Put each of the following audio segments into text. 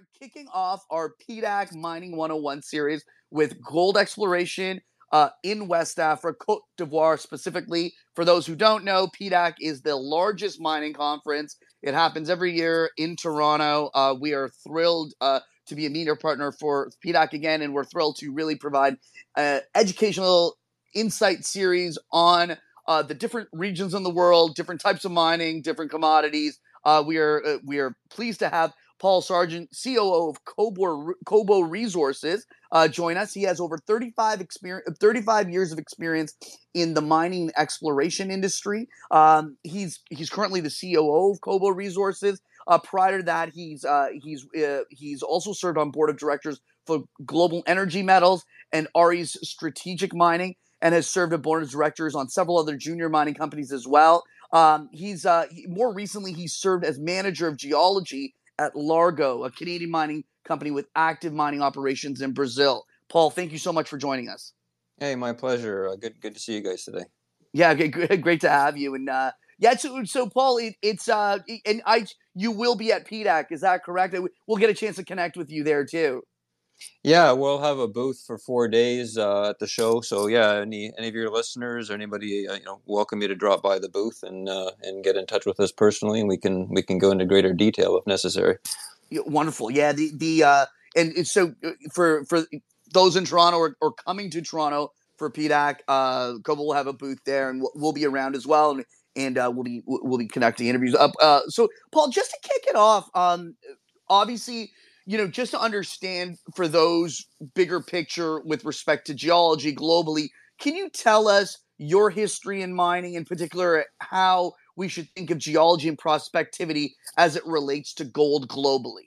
kicking off our PDAC Mining 101 series with gold exploration in West Africa, Cote d'Ivoire specifically. For those who don't know, PDAC is the largest mining conference. It happens every year in Toronto. We are thrilled to be a media partner for PDAC again, and we're thrilled to really provide educational insight series on the different regions in the world, different types of mining, different commodities. We are pleased to have Paul Sargent, COO of Kobo Resources, join us. He has over 35 years of experience in the mining exploration industry. He's currently the COO of Kobo Resources. Prior to that, he's also served on board of directors for Global Energy Metals and Ares Strategic Mining, and has served on board of directors on several other junior mining companies as well. More recently, he served as manager of geology at Largo, a Canadian mining company with active mining operations in Brazil. Paul, thank you so much for joining us. Hey, my pleasure. Good to see you guys today. Yeah, okay, great to have you. And so Paul, you will be at PDAC, is that correct? We'll get a chance to connect with you there too. Yeah, we'll have a booth for 4 days at the show. So yeah, any of your listeners or anybody, welcome you to drop by the booth and get in touch with us personally, and we can go into greater detail if necessary. Yeah, wonderful. Yeah, so for those in Toronto or coming to Toronto for PDAC, Kobo will have a booth there, and we'll be around as well, and we'll be conducting interviews up. So Paul, just to kick it off, obviously, just to understand for those bigger picture with respect to geology globally, can you tell us your history in mining, in particular, how we should think of geology and prospectivity as it relates to gold globally?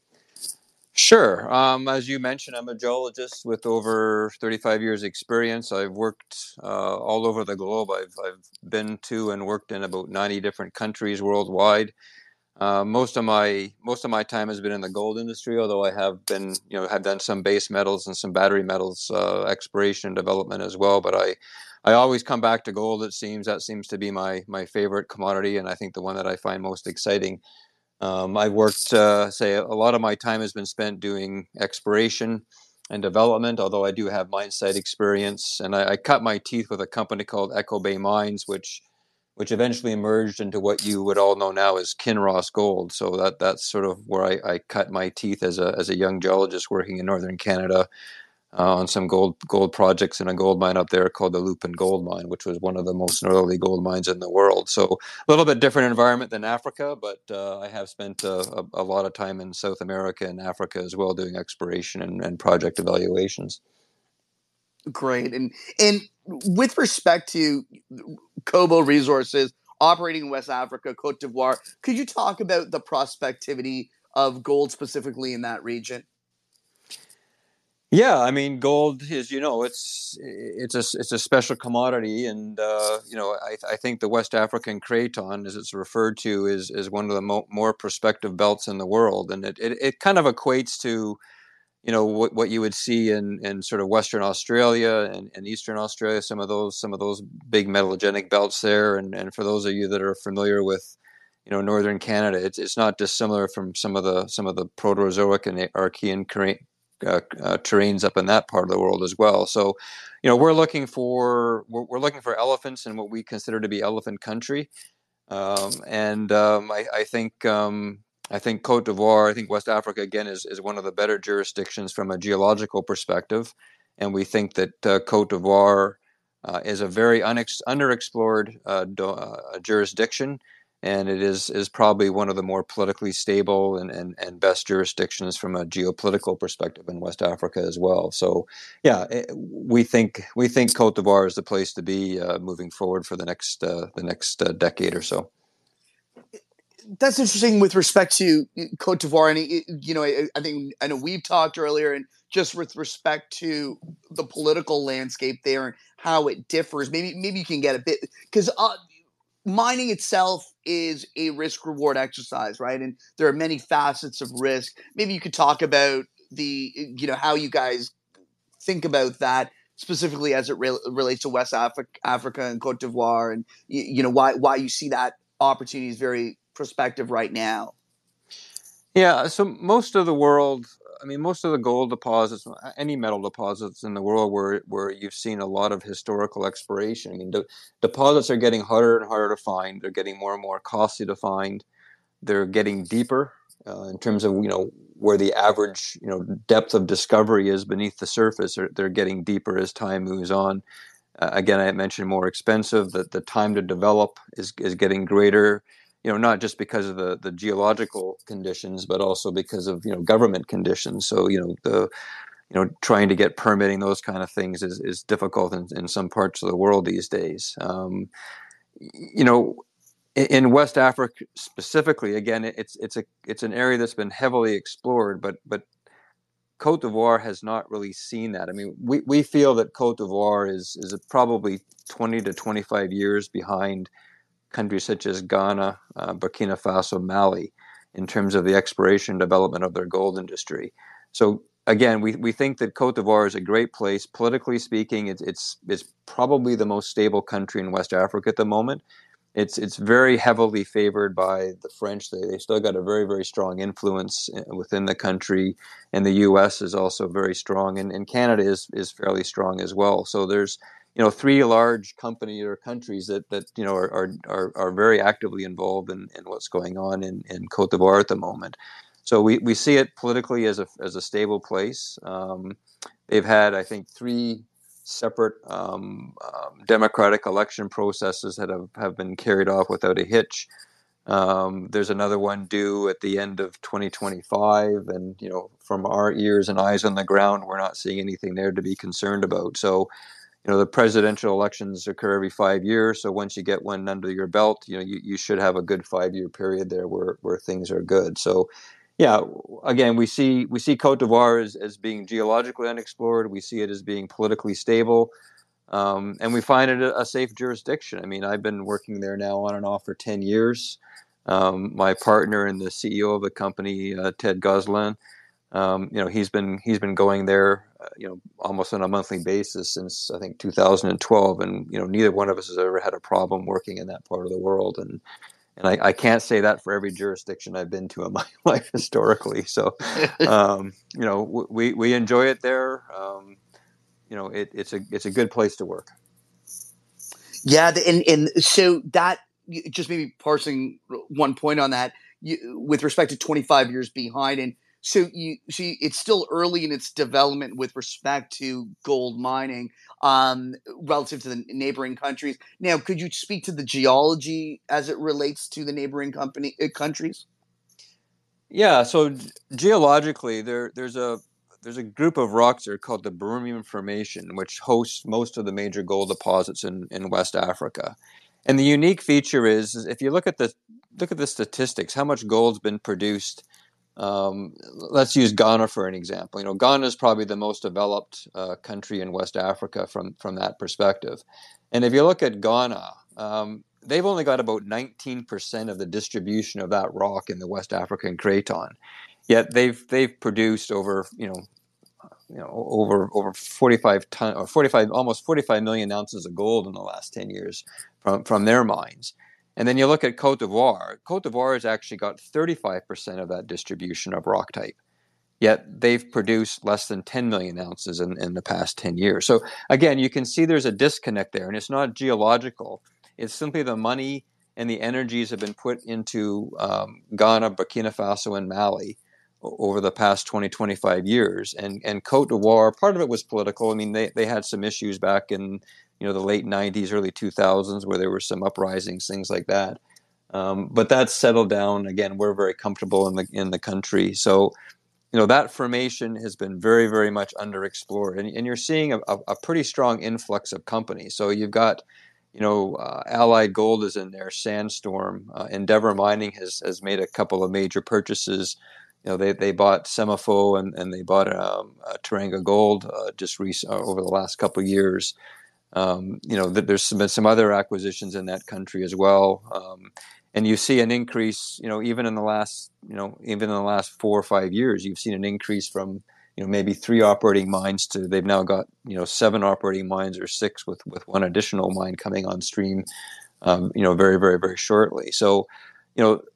Sure. As you mentioned, I'm a geologist with over 35 years experience. I've worked all over the globe. I've been to and worked in about 90 different countries worldwide. Most of my time has been in the gold industry, although I have been, have done some base metals and some battery metals exploration and development as well. But I always come back to gold. That seems to be my favorite commodity, and I think the one that I find most exciting. I've worked, a lot of my time has been spent doing exploration and development, although I do have mine site experience. And I cut my teeth with a company called Echo Bay Mines, which eventually emerged into what you would all know now as Kinross Gold. So that's sort of where I cut my teeth as a young geologist working in northern Canada on some gold projects in a gold mine up there called the Lupin Gold Mine, which was one of the most northerly gold mines in the world. So a little bit different environment than Africa, but I have spent a lot of time in South America and Africa as well doing exploration and project evaluations. Great. And with respect to Kobo Resources operating in West Africa, Cote d'Ivoire, could you talk about the prospectivity of gold specifically in that region? Yeah, I mean, gold is, it's a special commodity, and I think the West African Craton, as it's referred to, is one of the more prospective belts in the world, and it kind of equates to, what you would see in sort of Western Australia and Eastern Australia, some of those big metallogenic belts there, and for those of you that are familiar with, northern Canada, it's not dissimilar from some of the Proterozoic and Archean terrains up in that part of the world as well. So, we're looking for elephants in what we consider to be elephant country, I think Cote d'Ivoire, I think West Africa again is one of the better jurisdictions from a geological perspective, and we think that Cote d'Ivoire is a very underexplored jurisdiction. And it is probably one of the more politically stable and best jurisdictions from a geopolitical perspective in West Africa as well. So, yeah, we think Cote d'Ivoire is the place to be moving forward for the next decade or so. That's interesting with respect to Cote d'Ivoire, and I know we've talked earlier, and just with respect to the political landscape there and how it differs. Maybe you can get a bit, because mining itself is a risk-reward exercise, right? And there are many facets of risk. Maybe you could talk about how you guys think about that specifically as it relates to West Africa and Cote d'Ivoire, and why you see that opportunity is very prospective right now. Yeah, so most of the world, I mean, most of the gold deposits, any metal deposits in the world where you've seen a lot of historical exploration. I mean, the deposits are getting harder and harder to find. They're getting more and more costly to find. They're getting deeper in terms of, where the average, depth of discovery is beneath the surface. They're getting deeper as time moves on. Again, I mentioned more expensive. That the time to develop is getting greater. Not just because of the geological conditions, but also because of government conditions. So the trying to get permitting, those kind of things is difficult in some parts of the world these days. You know, in West Africa specifically, again, it's an area that's been heavily explored, but Cote d'Ivoire has not really seen that. I mean, we feel that Cote d'Ivoire is probably 20 to 25 years behind countries such as Ghana, Burkina Faso, Mali, in terms of the exploration and development of their gold industry. So again, we think that Cote d'Ivoire is a great place. Politically speaking, it's probably the most stable country in West Africa at the moment. It's very heavily favored by the French. They still got a very, very strong influence within the country, and the U.S. is also very strong, and Canada is fairly strong as well. So there's three large company or countries that are very actively involved in what's going on in Cote d'Ivoire at the moment. So we see it politically as a stable place. They've had, I think, three separate democratic election processes that have been carried off without a hitch. There's another one due at the end of 2025, and from our ears and eyes on the ground, we're not seeing anything there to be concerned about. So, the presidential elections occur every 5 years. So once you get one under your belt, you should have a good 5 year period there where things are good. So, yeah, again, we see Cote d'Ivoire as being geologically unexplored. We see it as being politically stable. And we find it a safe jurisdiction. I mean, I've been working there now on and off for 10 years. My partner and the CEO of the company, Ted Goslin, he's been going there, almost on a monthly basis since I think 2012, and neither one of us has ever had a problem working in that part of the world, and I can't say that for every jurisdiction I've been to in my life historically. So, we enjoy it there. It's a good place to work. Yeah, and so that just maybe parsing one point on that with respect to 25 years behind, and so you see it's still early in its development with respect to gold mining relative to the neighboring countries. Now, could you speak to the geology as it relates to the neighboring countries? Yeah, so geologically, there's a group of rocks there called the Birimian Formation, which hosts most of the major gold deposits in West Africa. And the unique feature is if you look at the statistics, how much gold's been produced. Let's use Ghana for an example. Ghana is probably the most developed country in West Africa from that perspective. And if you look at Ghana, they've only got about 19% of the distribution of that rock in the West African Craton. Yet they've produced over 45 ton or 45 almost 45 million ounces of gold in the last 10 years from their mines. And then you look at Cote d'Ivoire. Cote d'Ivoire has actually got 35% of that distribution of rock type. Yet they've produced less than 10 million ounces in the past 10 years. So again, you can see there's a disconnect there, and it's not geological. It's simply the money and the energies have been put into Ghana, Burkina Faso, and Mali over the past 20, 25 years. And Cote d'Ivoire, part of it was political. I mean, they had some issues back in the late 90s, early 2000s, where there were some uprisings, things like that. But that's settled down. Again, we're very comfortable in the country. So, that formation has been very, very much underexplored. And you're seeing a pretty strong influx of companies. So you've got, Allied Gold is in there, Sandstorm, Endeavour Mining has made a couple of major purchases. They bought Semafo and they bought Teranga Gold just over the last couple of years. There's been some other acquisitions in that country as well, and you see an increase. Even in the last 4 or 5 years, you've seen an increase from maybe 3 operating mines to they've now got 7 operating mines or 6 with one additional mine coming on stream. Very, very, very shortly. So,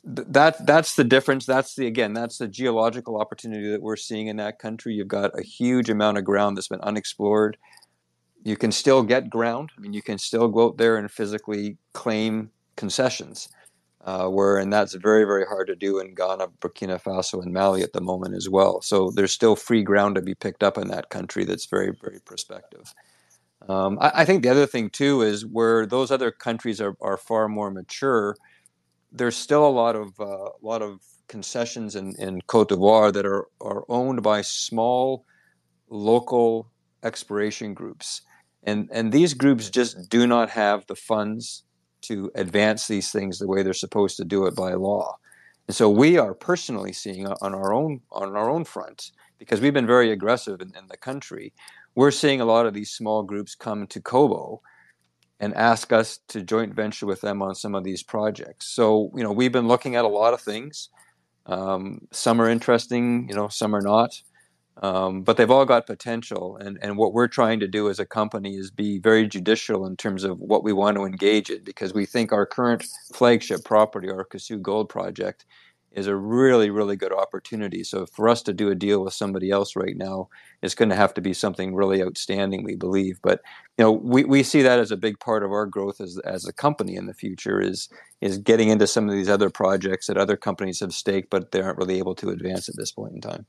That's the difference. That's the geological opportunity that we're seeing in that country. You've got a huge amount of ground that's been unexplored. You can still get ground. I mean, you can still go out there and physically claim concessions. And that's very, very hard to do in Ghana, Burkina Faso, and Mali at the moment as well. So there's still free ground to be picked up in that country that's very, very prospective. I think the other thing too is where those other countries are far more mature. There's still a lot of concessions in Cote d'Ivoire that are owned by small local exploration groups, and these groups just do not have the funds to advance these things the way they're supposed to do it by law. And so we are personally seeing on our own front, because we've been very aggressive in the country. We're seeing a lot of these small groups come to Kobo and ask us to joint venture with them on some of these projects. So, we've been looking at a lot of things. Some are interesting, some are not. But they've all got potential. And what we're trying to do as a company is be very judicial in terms of what we want to engage in, because we think our current flagship property, our Kasuh Gold Project, is a really, really good opportunity. So for us to do a deal with somebody else right now, it's going to have to be something really outstanding, we believe. But we see that as a big part of our growth as a company in the future is getting into some of these other projects that other companies have staked, but they aren't really able to advance at this point in time.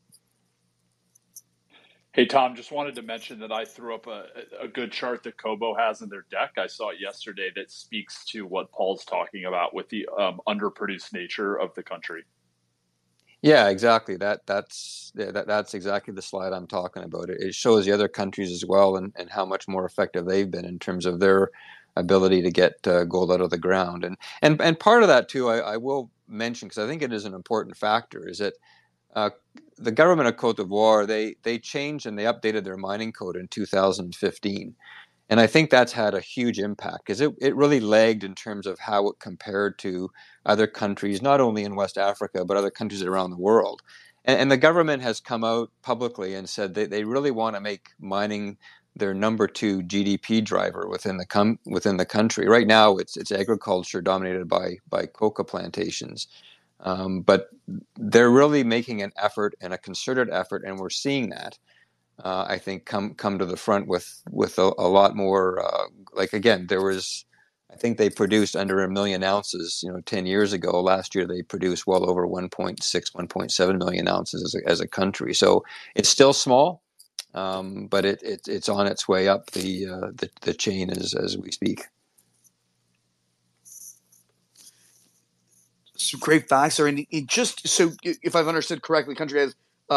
Hey, Tom, just wanted to mention that I threw up a good chart that Kobo has in their deck. I saw it yesterday that speaks to what Paul's talking about with the underproduced nature of the country. Yeah, exactly. That's exactly the slide I'm talking about. It shows the other countries as well, and how much more effective they've been in terms of their ability to get gold out of the ground. And part of that too, I will mention, because I think it is an important factor, is that uh, the government of Cote d'Ivoire, they changed and they updated their mining code in 2015. And I think that's had a huge impact, because it really lagged in terms of how it compared to other countries, not only in West Africa, but other countries around the world. And the government has come out publicly and said they really want to make mining their number two GDP driver within the country. Right now, it's agriculture dominated by coca plantations, but they're really making an effort and a concerted effort, and we're seeing that. I think come to the front with a lot more. Like again, there was, I think they produced under 1 million ounces. 10 years ago. Last year they produced well over 1.6, 1.7 million ounces as a country. So it's still small, but it's on its way up the chain as we speak. Some great facts there. And it just so, if I've understood correctly, country has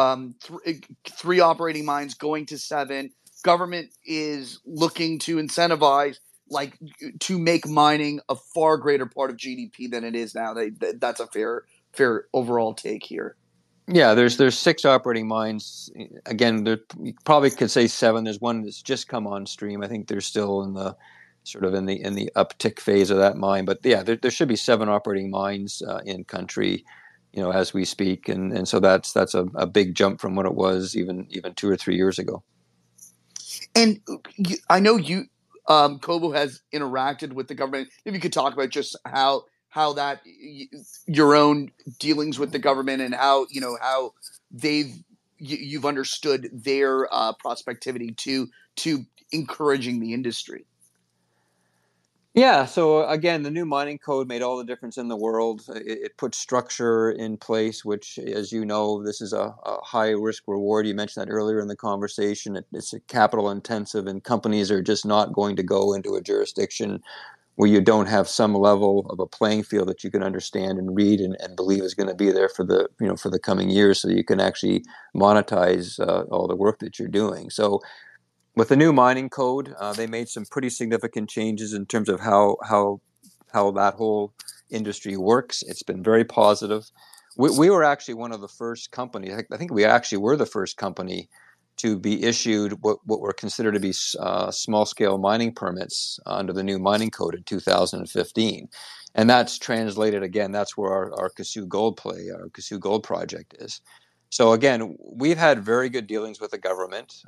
three operating mines going to seven. Government is looking to incentivize, like, to make mining a far greater part of GDP than it is now. That's a fair overall take here. Yeah, there's six operating mines. Again, you probably could say seven. There's one that's just come on stream. I think they're still in the sort of in the uptick phase of that mine. But yeah, there should be seven operating mines in country, as we speak, and so that's a big jump from what it was even 2 or 3 years ago. And I know Kobo has interacted with the government. Maybe you could talk about just how that your own dealings with the government, and how they've you've understood their prospectivity to encouraging the industry. Yeah, so again, the new mining code made all the difference in the world. It put structure in place, which, as you know, this is a high risk reward. You mentioned that earlier in the conversation. It's capital intensive, and companies are just not going to go into a jurisdiction where you don't have some level of a playing field that you can understand and read and believe is going to be there for the coming years, so you can actually monetize all the work that you're doing. So with the new mining code, they made some pretty significant changes in terms of how that whole industry works. It's been very positive. We were actually one of the first companies. I think we actually were the first company to be issued what were considered to be small scale mining permits under the new mining code in 2015, and that's translated again. That's where our Kasuh Gold Project is. So again, we've had very good dealings with the government.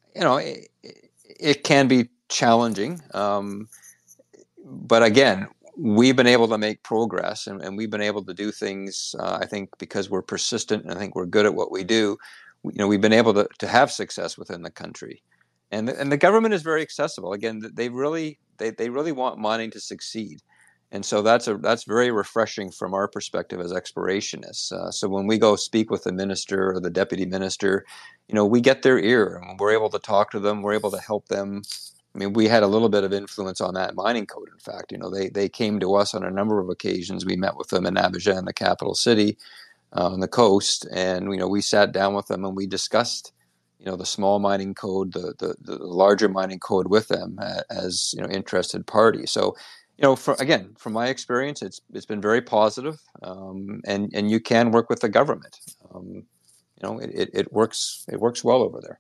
It can be challenging, but again, we've been able to make progress, and we've been able to do things, I think, because we're persistent and I think we're good at what we do. We've been able to have success within the country. And the government is very accessible. Again, they really want mining to succeed. And so that's very refreshing from our perspective as explorationists. So when we go speak with the minister or the deputy minister, we get their ear and we're able to talk to them. We're able to help them. I mean, we had a little bit of influence on that mining code. In fact, they came to us on a number of occasions. We met with them in Abidjan, the capital city, on the coast, and we sat down with them and we discussed, the small mining code, the larger mining code with them as interested parties. So, from my experience, it's been very positive, and you can work with the government. It works well over there.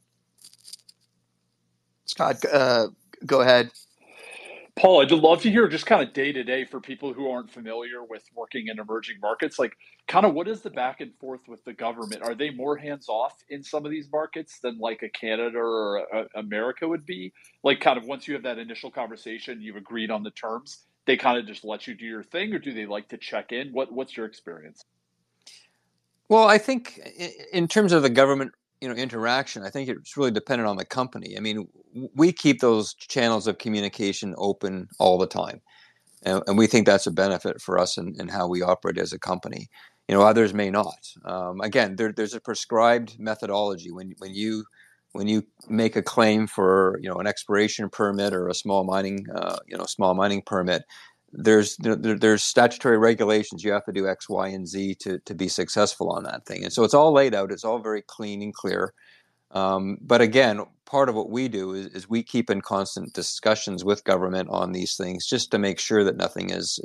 Scott, go ahead. Paul, I'd love to hear just kind of day to day for people who aren't familiar with working in emerging markets, like kind of what is the back and forth with the government? Are they more hands off in some of these markets than like a Canada or America would be? Like kind of once you have that initial conversation, you've agreed on the terms, they kind of just let you do your thing, or do they like to check in? What's your experience? Well, I think in terms of the government, interaction, I think it's really dependent on the company. I mean, we keep those channels of communication open all the time, and we think that's a benefit for us in how we operate as a company. Others may not. Again, there's a prescribed methodology when you make a claim for an exploration permit or a small mining permit. There's statutory regulations. You have to do X, Y, and Z to be successful on that thing. And so it's all laid out. It's all very clean and clear. But again, part of what we do is we keep in constant discussions with government on these things just to make sure that nothing is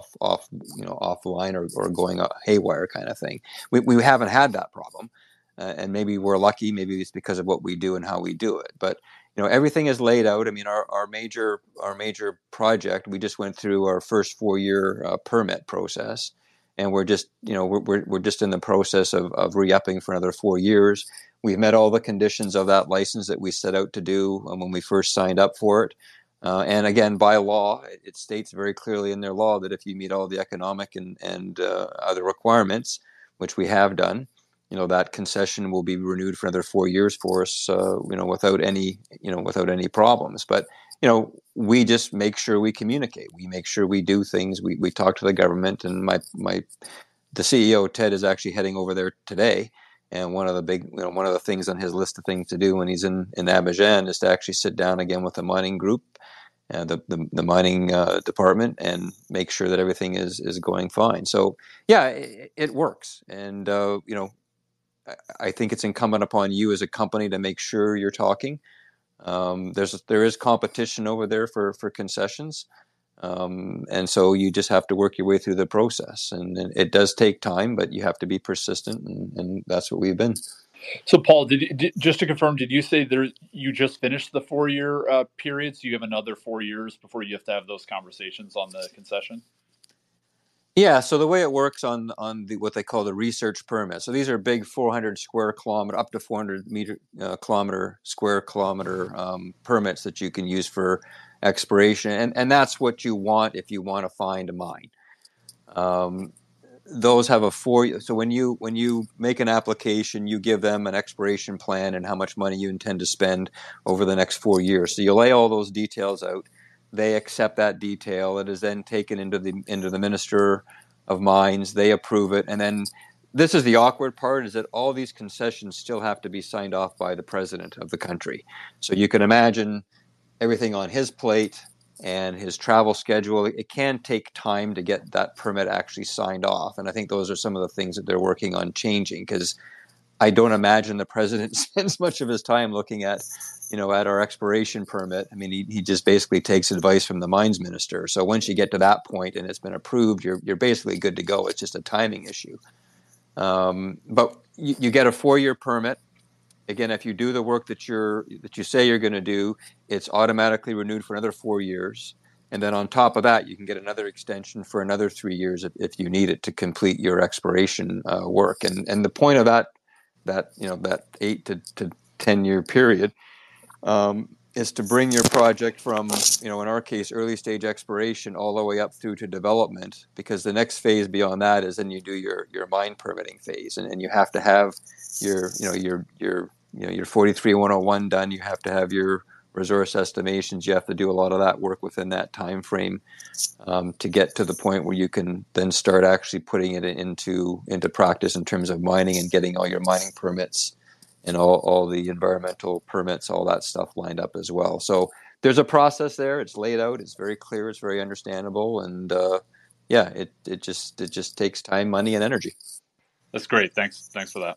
offline or going haywire kind of thing. We haven't had that problem. And maybe we're lucky. Maybe it's because of what we do and how we do it. But everything is laid out. I mean, our major project, we just went through our first 4-year permit process, and we're just we're just in the process of re-upping for another 4 years. We've met all the conditions of that license that we set out to do when we first signed up for it. And again, by law, it states very clearly in their law that if you meet all the economic and other requirements, which we have done, that concession will be renewed for another 4 years for us, without any problems. But, we just make sure we communicate. We make sure we do things. We talk to the government, and the CEO, Ted, is actually heading over there today. And one of the things on his list of things to do when he's in Abidjan is to actually sit down again with the mining group, the mining department, and make sure that everything is going fine. So yeah, it works. And, I think it's incumbent upon you as a company to make sure you're talking. There is competition over there for concessions. And so you just have to work your way through the process, and it does take time, but you have to be persistent, and that's what we've been. So, Paul, just to confirm, did you say you just finished the 4-year period? So you have another 4 years before you have to have those conversations on the concession? Yeah, so the way it works on what they call the research permit. So these are big 400 square kilometer, up to 400 square kilometer permits that you can use for exploration, and that's what you want if you want to find a mine. Those have a 4. So when you make an application, you give them an exploration plan and how much money you intend to spend over the next 4 years. So you lay all those details out. They accept that detail. It is then taken into the Minister of Mines. They approve it, and then this is the awkward part: is that all these concessions still have to be signed off by the president of the country. So you can imagine everything on his plate and his travel schedule. It can take time to get that permit actually signed off, and I think those are some of the things that they're working on changing, because I don't imagine the president spends much of his time looking at our exploration permit. I mean, he just basically takes advice from the mines minister. So once you get to that point and it's been approved, you're basically good to go. It's just a timing issue. But you get a 4-year permit. Again, if you do the work that you say you're going to do, it's automatically renewed for another 4 years. And then on top of that, you can get another extension for another 3 years if you need it to complete your exploration work. And the point of that 8 to 10 year period is to bring your project from, in our case, early stage exploration all the way up through to development, because the next phase beyond that is then you do your mine permitting phase, and you have to have your 43-101 done. You have to have your resource estimations. You have to do a lot of that work within that time frame to get to the point where you can then start actually putting it into practice in terms of mining and getting all your mining permits and all the environmental permits, all that stuff lined up as well. So there's a process there. It's laid out. It's very clear. It's very understandable. And it just takes time, money, and energy. That's great. Thanks for that.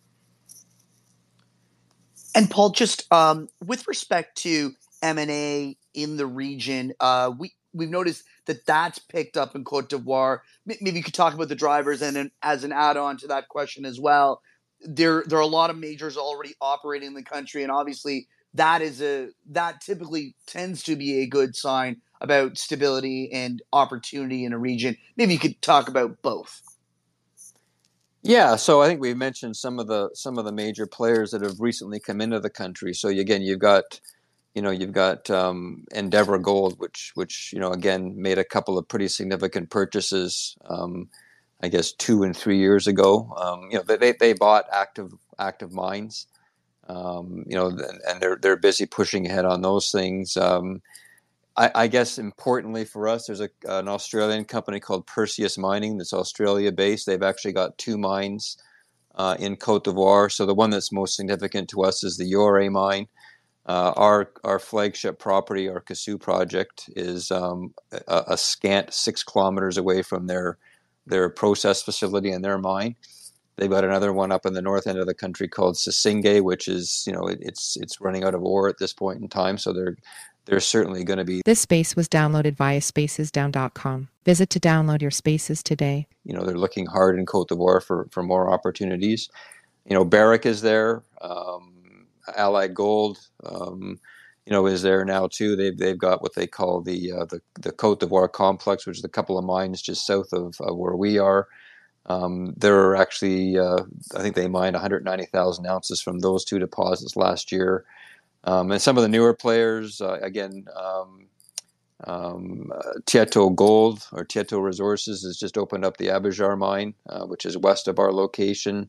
And Paul, just with respect to M&A in the region, we've noticed that that's picked up in Cote d'Ivoire. Maybe you could talk about the drivers, and then as an add-on to that question as well, there are a lot of majors already operating in the country, and obviously that typically tends to be a good sign about stability and opportunity in a region. Maybe you could talk about both. Yeah, so I think we mentioned some of the major players that have recently come into the country. So again, you've got Endeavour Gold, which again made a couple of pretty significant purchases. I guess 2 and 3 years ago. They bought active mines. And they're busy pushing ahead on those things. I guess importantly for us, there's an Australian company called Perseus Mining that's Australia-based. They've actually got 2 mines in Cote d'Ivoire. So the one that's most significant to us is the Yaouré mine. Our flagship property, our Cassou project, is a scant 6 kilometers away from their process facility and their mine. They've got another one up in the north end of the country called Sissingué, which is, it's running out of ore at this point in time. So they're certainly going to be. This space was downloaded via spacesdown.com. Visit to download your spaces today. They're looking hard in Cote d'Ivoire for more opportunities. Barrick is there. Allied Gold, is there now too. They've got what they call the Cote d'Ivoire complex, which is a couple of mines just south of where we are. There are actually, I think they mined 190,000 ounces from those 2 deposits last year. And some of the newer players, Tieto Gold or Tieto Resources has just opened up the Abujar mine, which is west of our location.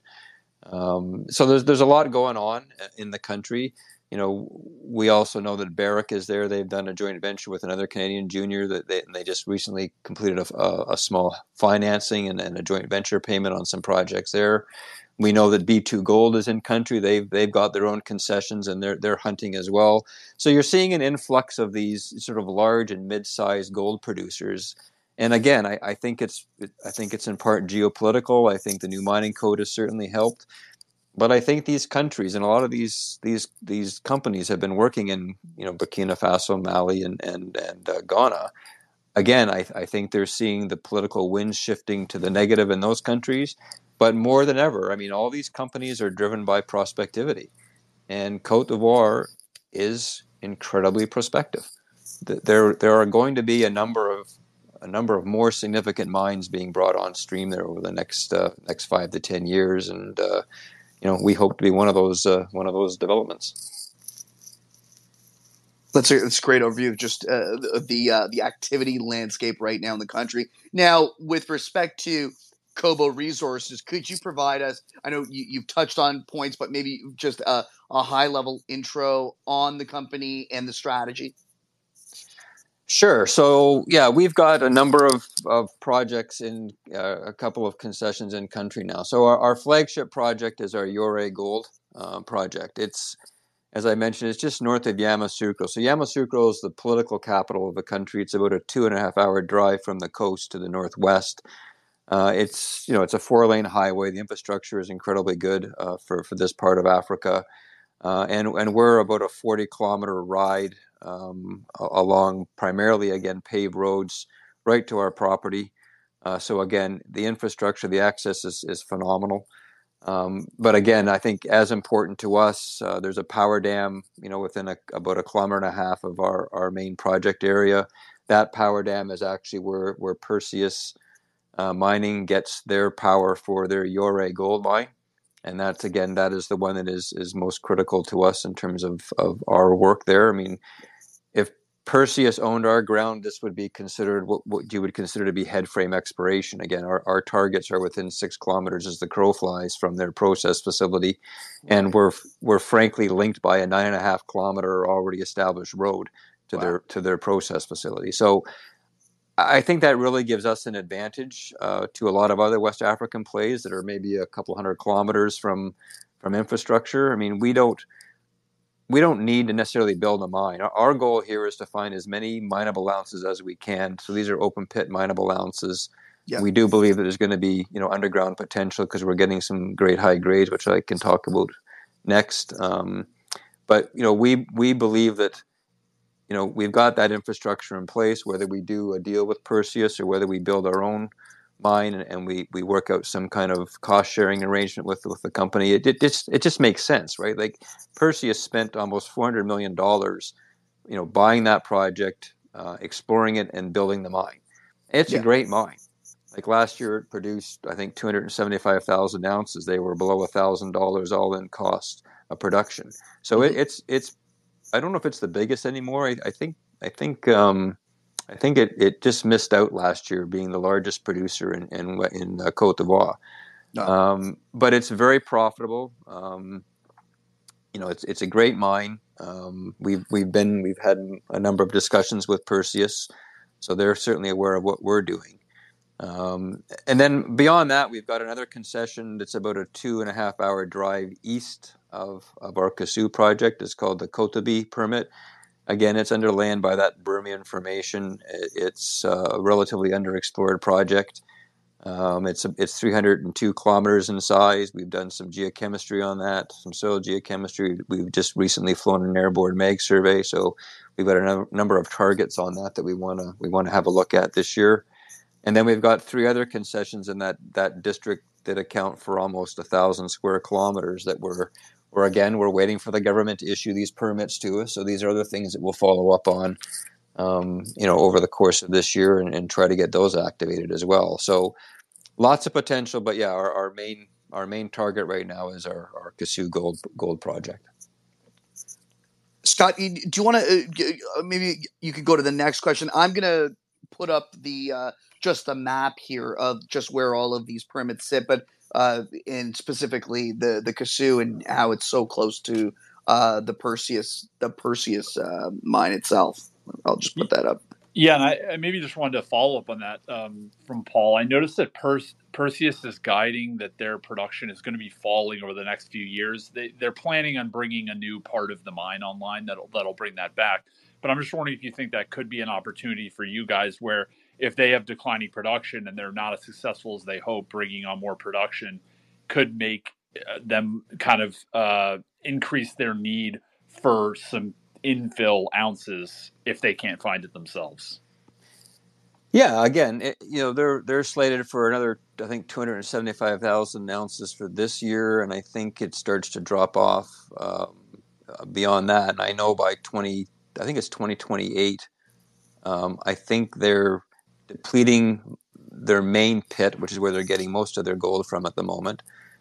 So there's a lot going on in the country. We also know that Barrick is there. They've done a joint venture with another Canadian junior that they just recently completed a small financing and a joint venture payment on some projects there. We know that B2 Gold is in country. They've got their own concessions and they're hunting as well. So you're seeing an influx of these sort of large and mid-sized gold producers. And again, I think it's in part geopolitical. I think the new mining code has certainly helped. But I think these countries and a lot of these companies have been working in Burkina Faso, Mali, and Ghana. Again, I think they're seeing the political winds shifting to the negative in those countries. But more than ever, I mean, all these companies are driven by prospectivity, and Cote d'Ivoire is incredibly prospective. There are going to be a number of more significant mines being brought on stream there over the next 5 to 10 years, and we hope to be one of those developments. That's a great overview of just the activity landscape right now in the country. Now, with respect to Kobo Resources, could you provide us, I know you've touched on points, but maybe just a high-level intro on the company and the strategy? Sure. So, yeah, we've got a number of projects in a couple of concessions in country now. So our flagship project is our Yaouré Gold project. It's, as I mentioned, it's just north of Yamoussoukro. So Yamoussoukro is the political capital of the country. It's about a 2.5-hour drive from the coast to the northwest. It's a 4-lane highway. The infrastructure is incredibly good for this part of Africa, and we're about a 40-kilometer ride along primarily, again, paved roads right to our property. So again, the infrastructure, the access is phenomenal. But again, I think as important to us, there's a power dam, within about 1.5 kilometers of our main project area. That power dam is actually where Perseus Mining gets their power for their Yaouré gold mine. And that's, again, that is the one that is most critical to us in terms of our work there. I mean, if Perseus owned our ground, this would be considered what you would consider to be headframe exploration. Again, our targets are within 6 kilometers as the crow flies from their process facility, and we're frankly linked by a 9.5 kilometer already established road to their process facility. So I think that really gives us an advantage to a lot of other West African plays that are maybe a couple hundred kilometers from infrastructure. I mean, we don't need to necessarily build a mine. Our goal here is to find as many mineable ounces as we can. So these are open pit mineable ounces. Yeah. We do believe that there's going to be, underground potential because we're getting some great high grades, which I can talk about next. But we believe that we've got that infrastructure in place, whether we do a deal with Perseus or whether we build our own mine and we work out some kind of cost sharing arrangement with the company. It just makes sense, right? Like Perseus spent almost $400 million, buying that project, exploring it and building the mine. It's a great mine. Like last year it produced, I think, 275,000 ounces. They were below $1,000 all in cost of production. So it's I don't know if it's the biggest anymore. I think it just missed out last year being the largest producer in Côte d'Ivoire. No. But it's very profitable. It's a great mine. We've had a number of discussions with Perseus, so they're certainly aware of what we're doing. And then beyond that, we've got another concession that's about a 2.5 hour drive east of our Cassou project. It's called the Kotabi permit. Again, it's under land by that Birimian Formation. It's a relatively underexplored project. It's 302 kilometers in size. We've done some geochemistry on that, some soil geochemistry. We've just recently flown an airborne mag survey, so we've got a number of targets on that we want to have a look at this year. And then we've got 3 other concessions in that district that account for almost 1,000 square kilometers that we're waiting for the government to issue these permits to us. So these are other things that we'll follow up on, over the course of this year and try to get those activated as well. So lots of potential, but yeah, our main target right now is our Cassou gold project. Scott, do you want to maybe you could go to the next question? I'm gonna put up the just a map here of just where all of these permits sit, but and specifically the Cassou and how it's so close to the Perseus mine itself. I'll just put that up. Yeah, and I maybe just wanted to follow up on that from Paul. I noticed that Perseus is guiding that their production is going to be falling over the next few years. They're planning on bringing a new part of the mine online that'll bring that back. But I'm just wondering if you think that could be an opportunity for you guys, where if they have declining production and they're not as successful as they hope, bringing on more production could make them kind of increase their need for some infill ounces if they can't find it themselves. Yeah, again, they're slated for another, I think, 275,000 ounces for this year, and I think it starts to drop off beyond that. And I know by 2028, I think they're depleting their main pit, which is where they're getting most of their gold from at the moment.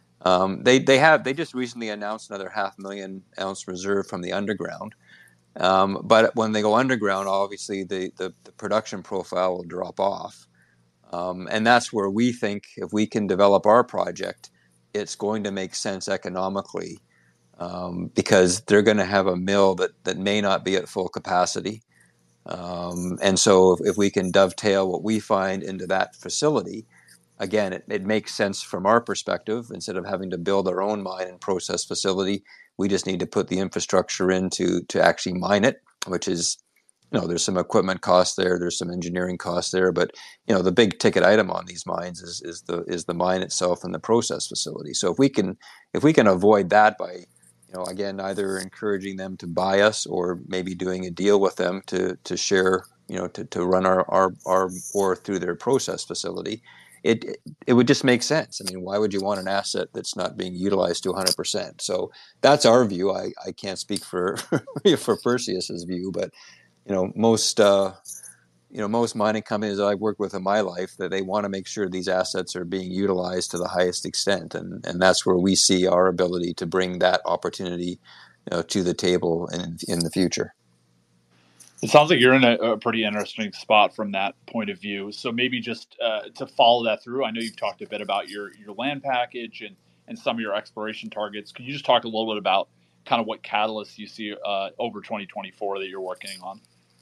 They just recently announced another 500,000 ounce reserve from the underground. But when they go underground, obviously the production profile will drop off. And that's where we think if we can develop our project, it's going to make sense economically, because they're going to have a mill that may not be at full capacity. And so if we can dovetail what we find into that facility, again, it makes sense from our perspective. Instead of having to build our own mine and process facility, we just need to put the infrastructure in to actually mine it, which is, there's some equipment costs there, there's some engineering costs there, but the big ticket item on these mines is the mine itself and the process facility. So if we can avoid that by, again, either encouraging them to buy us or maybe doing a deal with them to share, to run our ore through their process facility, it would just make sense. I mean, why would you want an asset that's not being utilized to 100%? So that's our view. I can't speak for for Perseus's view, but most most mining companies that I've worked with in my life, that they want to make sure these assets are being utilized to the highest extent, and that's where we see our ability to bring that opportunity, to the table in the future. It sounds like you're in a pretty interesting spot from that point of view. So maybe just to follow that through, I know you've talked a bit about your land package and some of your exploration targets. Could you just talk a little bit about kind of what catalysts you see over 2024 that you're working on?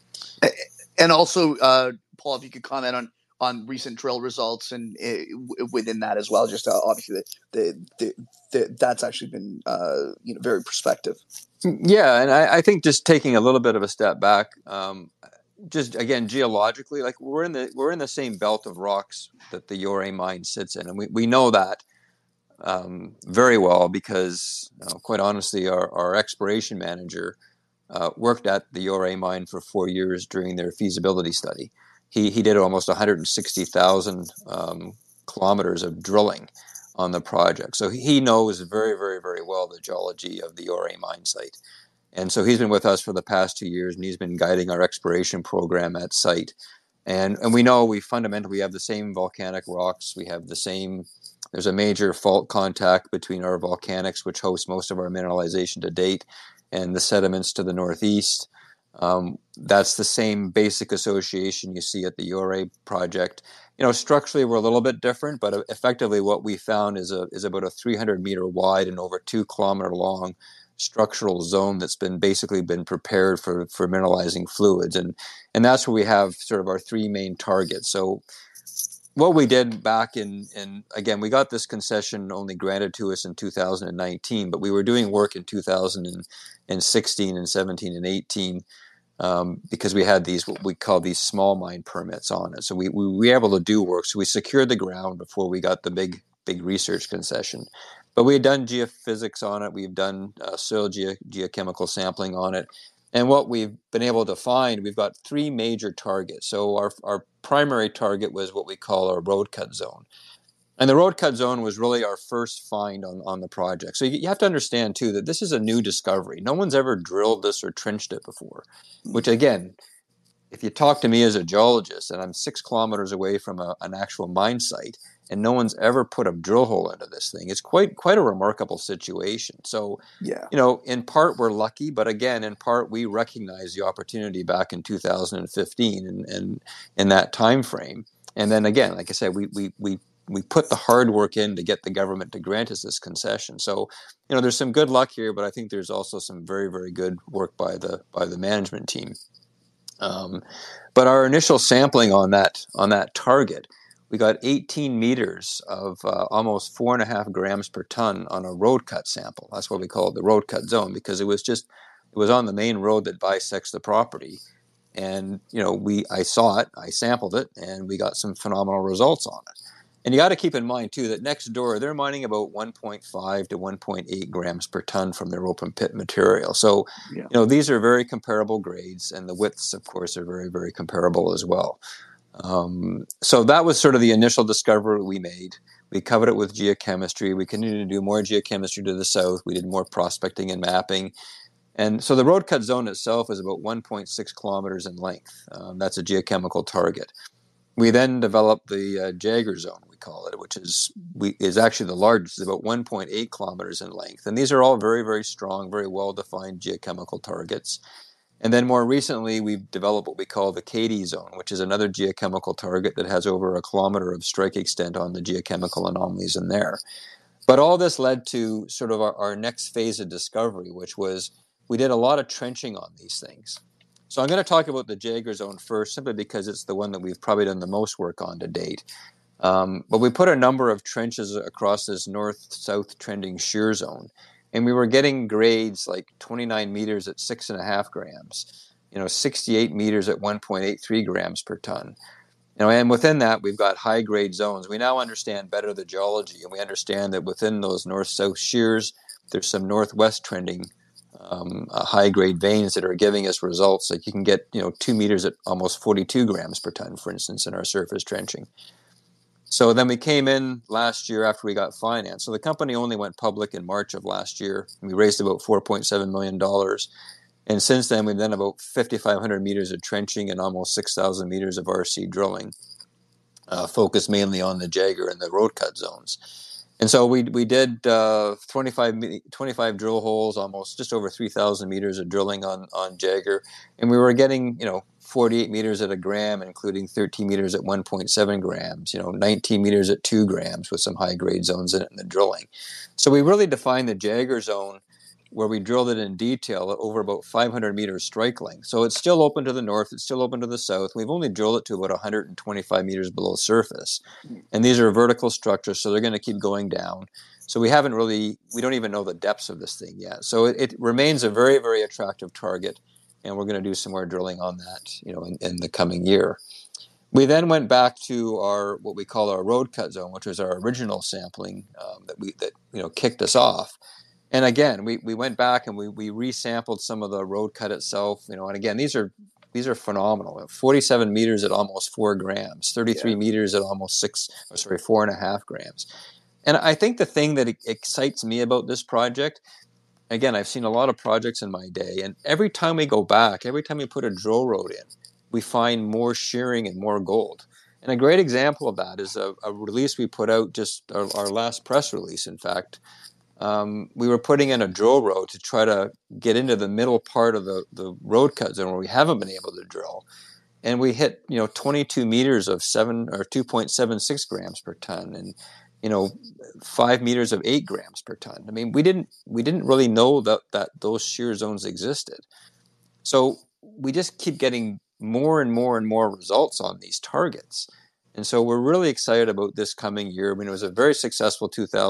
And also, Paul, if you could comment on recent drill results and within that as well, just obviously that's actually been very prospective. Yeah, and I think just taking a little bit of a step back, just again geologically, like we're in the same belt of rocks that the Yaouré mine sits in, and we know that very well because, quite honestly, our exploration manager worked at the Yaouré mine for 4 years during their feasibility study. He did almost 160,000 kilometers of drilling on the project, so he knows very, very, very well the geology of the Yaouré mine site. And so he's been with us for the past 2 years, and he's been guiding our exploration program at site. And we know we fundamentally have the same volcanic rocks. We have the same. There's a major fault contact between our volcanics, which host most of our mineralization to date, and the sediments to the northeast. That's the same basic association you see at the Yaouré project. Structurally we're a little bit different, but effectively what we found is about a 300-meter wide and over 2-kilometer long structural zone that's basically been prepared for mineralizing fluids, and that's where we have sort of our 3 main targets. So what we did back in again, we got this concession only granted to us in 2019, but we were doing work in 2016 and 17 and 18 because we had these, what we call these small mine permits on it. So we were able to do work. So we secured the ground before we got the big research concession. But we had done geophysics on it. We've done soil geochemical sampling on it. And what we've been able to find, we've got 3 major targets. So our primary target was what we call our road cut zone. And the road cut zone was really our first find on the project. So you have to understand, too, that this is a new discovery. No one's ever drilled this or trenched it before, which, again, if you talk to me as a geologist, and I'm 6 kilometers away from an actual mine site, and no one's ever put a drill hole into this thing, it's quite a remarkable situation. So, yeah, in part we're lucky, but again, in part we recognized the opportunity back in 2015 and in that time frame. And then again, like I said, we put the hard work in to get the government to grant us this concession. So, there's some good luck here, but I think there's also some very, very good work by the management team. But our initial sampling on that target, we got 18 meters of almost 4.5 grams per ton on a road cut sample. That's what we call it, the road cut zone, because it was on the main road that bisects the property. And I saw it, I sampled it, and we got some phenomenal results on it. And you got to keep in mind, too, that next door, they're mining about 1.5 to 1.8 grams per ton from their open pit material. So, these are very comparable grades, and the widths, of course, are very, very comparable as well. So that was sort of the initial discovery we made. We covered it with geochemistry. We continued to do more geochemistry to the south. We did more prospecting and mapping. And so the road cut zone itself is about 1.6 kilometers in length. That's a geochemical target. We then developed the Jagger zone, we call it, which is actually the largest. It's about 1.8 kilometers in length. And these are all very, very strong, very well-defined geochemical targets. And then more recently, we've developed what we call the Katy zone, which is another geochemical target that has over 1 kilometer of strike extent on the geochemical anomalies in there. But all this led to sort of our next phase of discovery, which was we did a lot of trenching on these things. So I'm going to talk about the Jagger zone first, simply because it's the one that we've probably done the most work on to date. But we put a number of trenches across this north-south trending shear zone. And we were getting grades like 29 meters at 6.5 grams, 68 meters at 1.83 grams per ton. And within that, we've got high-grade zones. We now understand better the geology, and we understand that within those north-south shears, there's some northwest trending high-grade veins that are giving us results. Like you can get, 2 meters at almost 42 grams per ton, for instance, in our surface trenching. So then we came in last year after we got financed. So the company only went public in March of last year. We raised about $4.7 million. And since then, we've done about 5,500 meters of trenching and almost 6,000 meters of RC drilling, focused mainly on the Jagger and the road cut zones. And so we did 25 drill holes, almost just over 3,000 meters of drilling on Jagger, and we were getting 48 meters at a gram, including 13 meters at 1.7 grams, 19 meters at 2 grams with some high grade zones in it in the drilling. So we really defined the Jagger zone where we drilled it in detail at over about 500 meters strike length. So it's still open to the north, it's still open to the south. We've only drilled it to about 125 meters below surface. And these are vertical structures, so they're going to keep going down. So we don't even know the depths of this thing yet. So it remains a very, very attractive target, and we're going to do some more drilling on that, in the coming year. We then went back to what we call our road cut zone, which was our original sampling that kicked us off. And again, we went back and we resampled some of the road cut itself, and again, these are phenomenal. 47 meters at almost 4 grams, 33 meters at almost 4.5 grams. And I think the thing that excites me about this project, again, I've seen a lot of projects in my day, and every time we go back, every time we put a drill road in, we find more shearing and more gold. And a great example of that is a release we put out, just our last press release, in fact. We were putting in a drill road to try to get into the middle part of the road cut zone where we haven't been able to drill. And we hit, 22 meters of 2.76 grams per ton and, 5 meters of 8 grams per ton. I mean, we didn't really know that those shear zones existed. So we just keep getting more and more and more results on these targets. And so we're really excited about this coming year. I mean, it was a very successful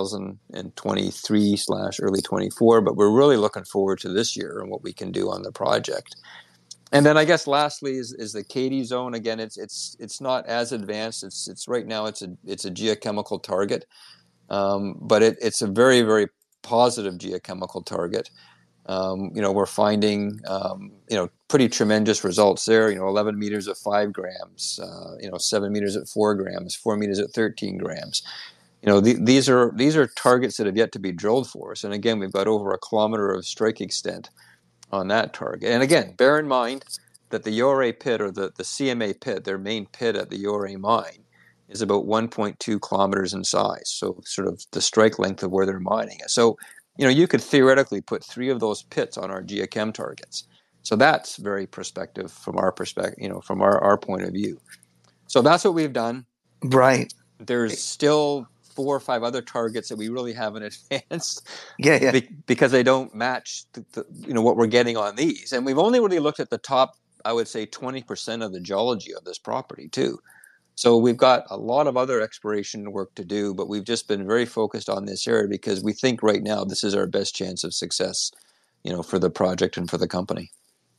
2023/early 24, but we're really looking forward to this year and what we can do on the project. And then I guess lastly is the Katy zone. Again, it's not as advanced. It's right now it's a geochemical target, but it's a very, very positive geochemical target. We're finding, pretty tremendous results there. 11 meters at 5 grams, 7 meters at 4 grams, 4 meters at 13 grams. These are targets that have yet to be drilled for us. And again, we've got over 1 kilometer of strike extent on that target. And again, bear in mind that the Yaouré pit, or the CMA pit, their main pit at the Yaouré mine, is about 1.2 kilometers in size. So sort of the strike length of where they're mining it. So you could theoretically put 3 of those pits on our geochem targets. So that's very prospective from our perspective, from our point of view. So that's what we've done. Right. There's still 4 or 5 other targets that we really haven't advanced. Because they don't match what we're getting on these. And we've only really looked at the top, I would say, 20% of the geology of this property too. So we've got a lot of other exploration work to do, but we've just been very focused on this area because we think right now this is our best chance of success, for the project and for the company.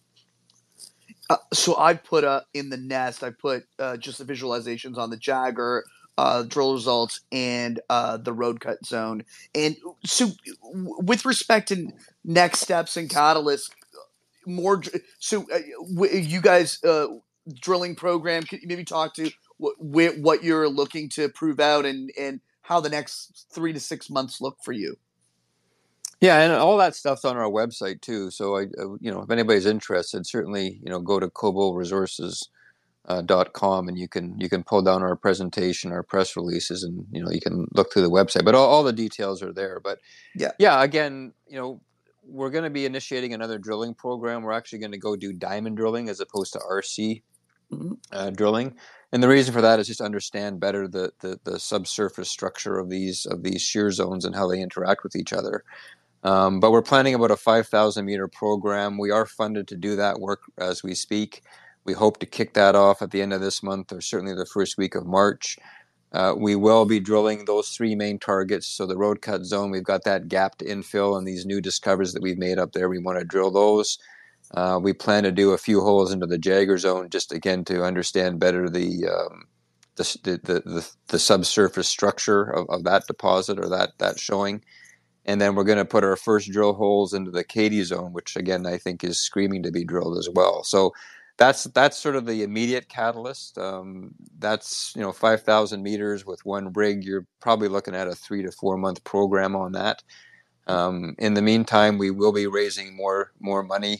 So I put in the nest, I put just the visualizations on the Jagger, drill results, and the road cut zone. And so with respect to next steps and catalysts, you guys drilling program, could you maybe talk to what you're looking to prove out and how the next 3 to 6 months look for you? Yeah, and all that stuff's on our website too. So if anybody's interested, certainly go to CobalResources.com and you can pull down our presentation, our press releases, and you can look through the website. But all the details are there. But again, we're going to be initiating another drilling program. We're actually going to go do diamond drilling as opposed to RC drilling. And the reason for that is just to understand better the subsurface structure of these shear zones and how they interact with each other. But we're planning about a 5,000 meter program. We are funded to do that work as we speak. We hope to kick that off at the end of this month, or certainly the first week of March. We will be drilling those 3 main targets. So the road cut zone, we've got that gap to infill, and these new discoveries that we've made up there, we want to drill those. We plan to do a few holes into the Jagger zone, just again to understand better the subsurface structure of that deposit, or that showing. And then we're going to put our first drill holes into the Katy zone, which again I think is screaming to be drilled as well. So that's sort of the immediate catalyst. That's 5,000 meters with 1 rig. You're probably looking at a 3 to 4 month program on that. In the meantime, we will be raising more money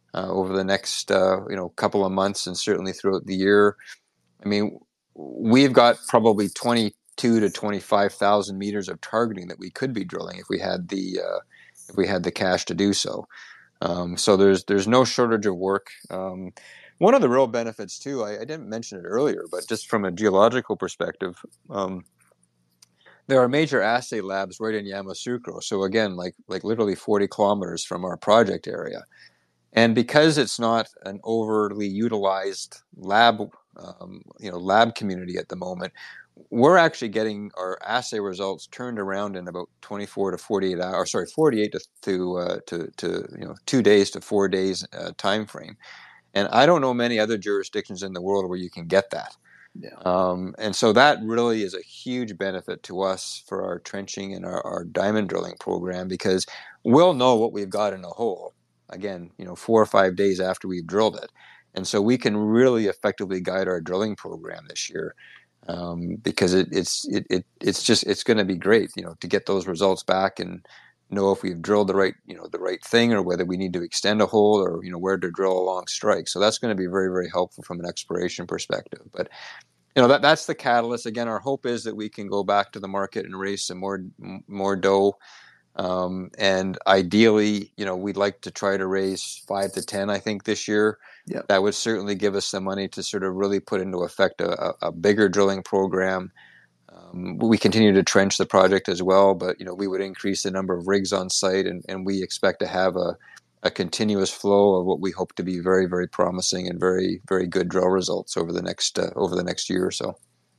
over the next couple of months and certainly throughout the year. I mean, we've got probably 22 to 25,000 meters of targeting that we could be drilling if we had the cash to do so. So there's no shortage of work. One of the real benefits too, I didn't mention it earlier, but just from a geological perspective, there are major assay labs right in Yamoussoukro. So again, like literally 40 kilometers from our project area. And because it's not an overly utilized lab community at the moment, we're actually getting our assay results turned around in about 24 to 48 hours. Sorry, 48 to 2 days to 4 days time frame. And I don't know many other jurisdictions in the world where you can get that. Yeah. And so that really is a huge benefit to us for our trenching and our diamond drilling program, because we'll know what we've got in a hole, again, 4 or 5 days after we've drilled it. And so we can really effectively guide our drilling program this year, because it's going to be great, to get those results back and know if we've drilled the right thing, or whether we need to extend a hole, or where to drill along strike. So that's going to be very, very helpful from an exploration perspective. But that's the catalyst. Again, our hope is that we can go back to the market and raise some more dough. And ideally, we'd like to try to raise 5 to 10, I think, this year. Yep. That would certainly give us the money to sort of really put into effect a bigger drilling program. We continue to trench the project as well, but we would increase the number of rigs on site, and we expect to have a continuous flow of what we hope to be very, very promising and very, very good drill results over the next year or so.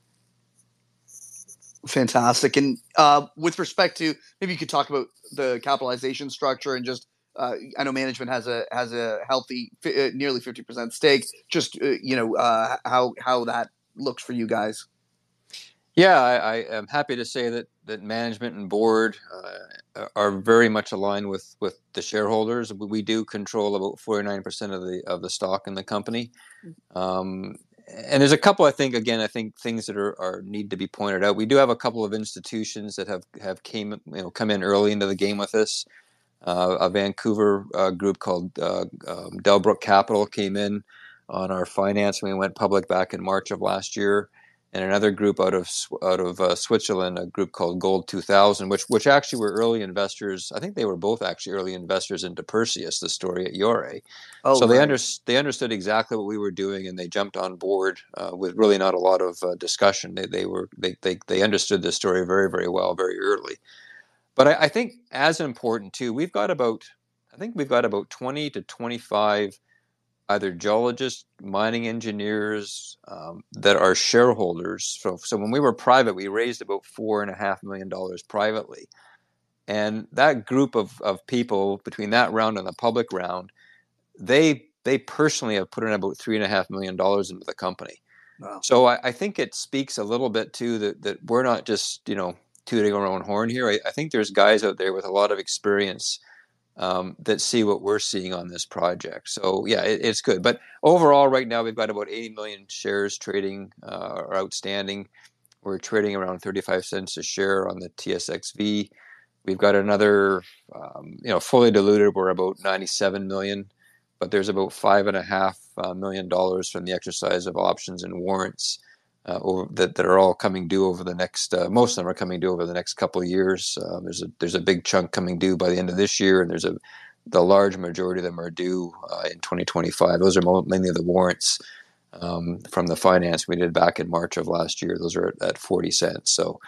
Fantastic. And with respect to, maybe you could talk about the capitalization structure, and just I know management has a healthy nearly 50% stake. Just how that looks for you guys. Yeah, I am happy to say that management and board are very much aligned with the shareholders. We do control about 49% of the stock in the company. And there's a couple, I think things that are need to be pointed out. We do have a couple of institutions that have come in early into the game with us. A Vancouver group called Delbrook Capital came in on our finance when we went public back in March of last year, and another group out of Switzerland, a group called Gold 2000, which actually were early investors. I think they were both actually early investors into Perseus, the story at Yaouré. So right. They understood exactly what we were doing, and they jumped on board with really not a lot of discussion. They understood the story very, very well, very early. But I think as important too, we've got about 20 to 25 either geologists, mining engineers that are shareholders. So when we were private, we raised about $4.5 million privately. And that group of people, between that round and the public round, they personally have put in about $3.5 million into the company. Wow. So I think it speaks a little bit too that we're not just, tooting our own horn here. I think there's guys out there with a lot of experience that see what we're seeing on this project. So yeah, it's good. But overall, right now we've got about 80 million shares trading or outstanding. We're trading around 35 cents a share on the TSXV. We've got another, fully diluted, we're about 97 million, but there's about $5.5 million from the exercise of options and warrants that are all coming due over the next. Most of them are coming due over the next couple of years. There's a big chunk coming due by the end of this year, and the large majority of them are due in 2025. Those are mainly the warrants from the finance we did back in March of last year. Those are at 40 cents. So,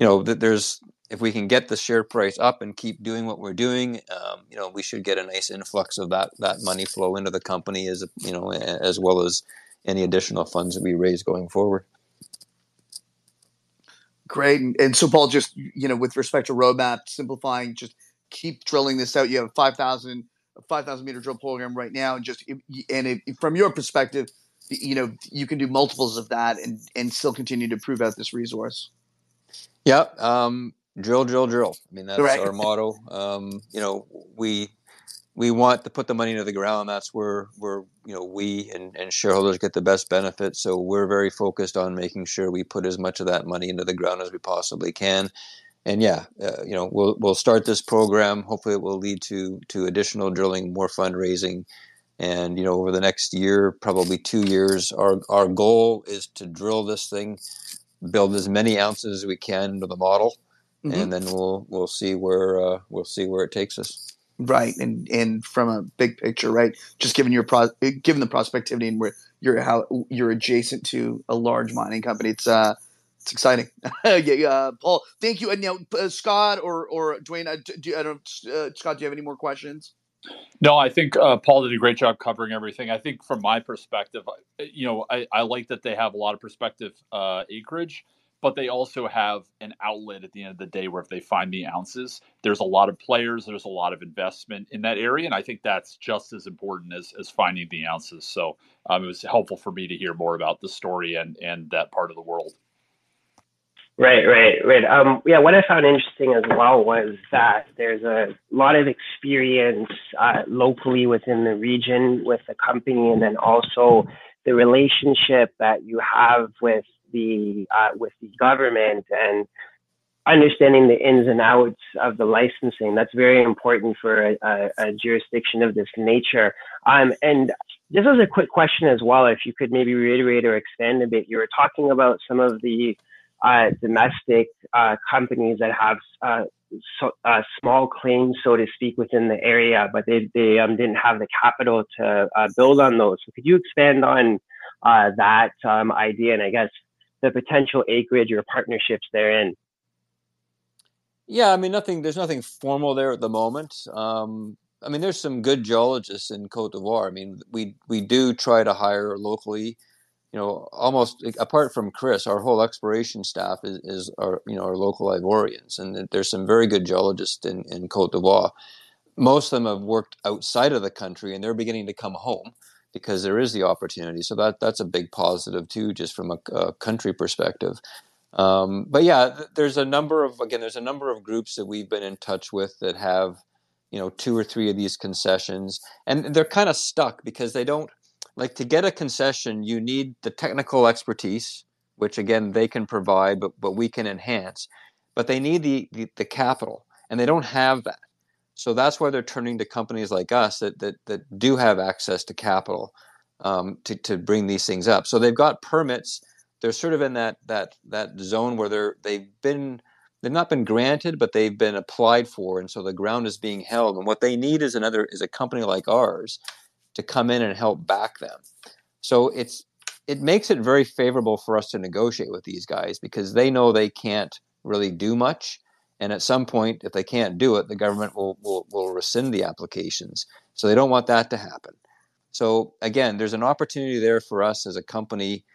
if we can get the share price up and keep doing what we're doing, we should get a nice influx of that money flow into the company, as well as any additional funds that we raise going forward. Great. And so, Paul, just, with respect to roadmap, simplifying, just keep drilling this out. You have a 5,000 meter drill program right now. And from your perspective, you can do multiples of that and still continue to prove out this resource. Yeah. Drill. I mean, that's right. Our motto. We want to put the money into the ground. That's where we and shareholders get the best benefit. So we're very focused on making sure we put as much of that money into the ground as we possibly can. And we'll start this program. Hopefully, it will lead to additional drilling, more fundraising, And, over the next year, probably 2 years, our goal is to drill this thing, build as many ounces as we can into the model, and then we'll see where it takes us. Right, and from a big picture, right, just given given the prospectivity and where you're adjacent to a large mining company, it's exciting. Paul, thank you. And now, Scott or Dwayne, Scott, do you have any more questions? No, I think Paul did a great job covering everything. I think from my perspective, I like that they have a lot of prospective acreage, but they also have an outlet at the end of the day where if they find the ounces, there's a lot of players, there's a lot of investment in that area. And I think that's just as important as finding the ounces. So it was helpful for me to hear more about the story and that part of the world. Right. Yeah, what I found interesting as well was that there's a lot of experience locally within the region with the company, and then also the relationship that you have with the government and understanding the ins and outs of the licensing. That's very important for a jurisdiction of this nature. And just as a quick question as well, if you could maybe reiterate or expand a bit, you were talking about some of the domestic companies that have small claims, so to speak, within the area, but they didn't have the capital to build on those. So could you expand on that idea and I guess the potential acreage or partnerships therein? Yeah, there's nothing formal there at the moment. There's some good geologists in Cote d'Ivoire. We do try to hire locally. Almost apart from Chris, our whole exploration staff is our local Ivorians, and there's some very good geologists in Cote d'Ivoire. Most of them have worked outside of the country, and they're beginning to come home because there is the opportunity. So that's a big positive too, just from a country perspective. But yeah, there's a number of groups that we've been in touch with that have 2 or 3 of these concessions, and they're kind of stuck because they don't. Like, to get a concession, you need the technical expertise, which again they can provide, but we can enhance. But they need the capital, and they don't have that. So that's why they're turning to companies like us that do have access to capital to bring these things up. So they've got permits. They're sort of in that zone where they've not been granted, but they've been applied for, and so the ground is being held. And what they need is a company like ours to come in and help back them. So it makes it very favorable for us to negotiate with these guys because they know they can't really do much. And at some point, if they can't do it, the government will rescind the applications. So they don't want that to happen. So again, there's an opportunity there for us as a company,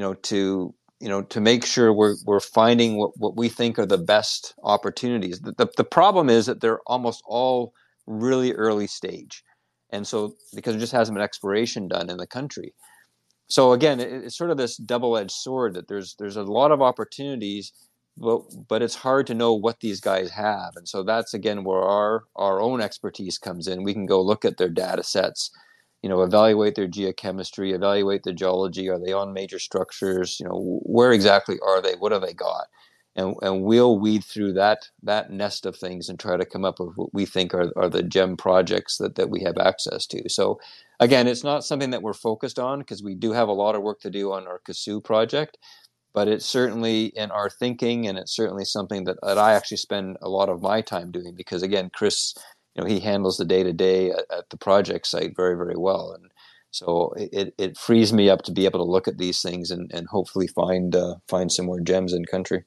to make sure we're finding what we think are the best opportunities. The problem is that they're almost all really early stage. And so, because there just hasn't been exploration done in the country. So again, it's sort of this double-edged sword that there's a lot of opportunities, but it's hard to know what these guys have. And so that's, again, where our own expertise comes in. We can go look at their data sets, evaluate their geochemistry, evaluate the geology. Are they on major structures? Where exactly are they? What have they got? And we'll weed through that nest of things and try to come up with what we think are the gem projects that we have access to. So again, it's not something that we're focused on because we do have a lot of work to do on our Casu project, but it's certainly in our thinking, and it's certainly something that I actually spend a lot of my time doing because, again, Chris, he handles the day-to-day at the project site very, very well. And so it frees me up to be able to look at these things and hopefully find some more gems in country.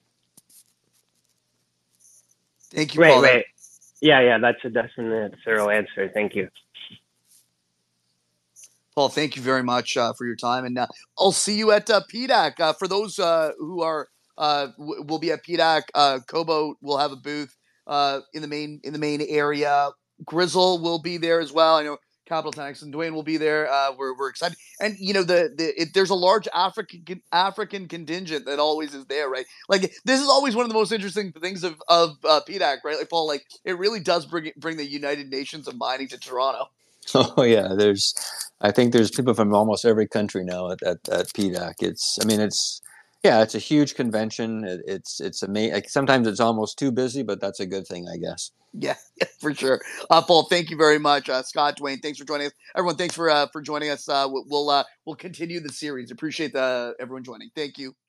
Thank you, Paul. Right. Yeah, that's a thorough answer. Thank you. Paul, thank you very much for your time, and I'll see you at PDAC. For those who are will be at PDAC, Kobo will have a booth in the main area. Grizzle will be there as well. I know Capital Tanks and Dwayne will be there. We're excited, and there's a large African contingent that always is there, right? Like, this is always one of the most interesting things of PDAC, right? Like, Paul, like, it really does bring the United Nations of mining to Toronto. Oh yeah, I think there's people from almost every country now at PDAC. Yeah, it's a huge convention. It's amazing. Sometimes it's almost too busy, but that's a good thing, I guess. Yeah, for sure. Paul, thank you very much. Scott, Dwayne, thanks for joining us. Everyone, thanks for joining us. We'll continue the series. Appreciate everyone joining. Thank you.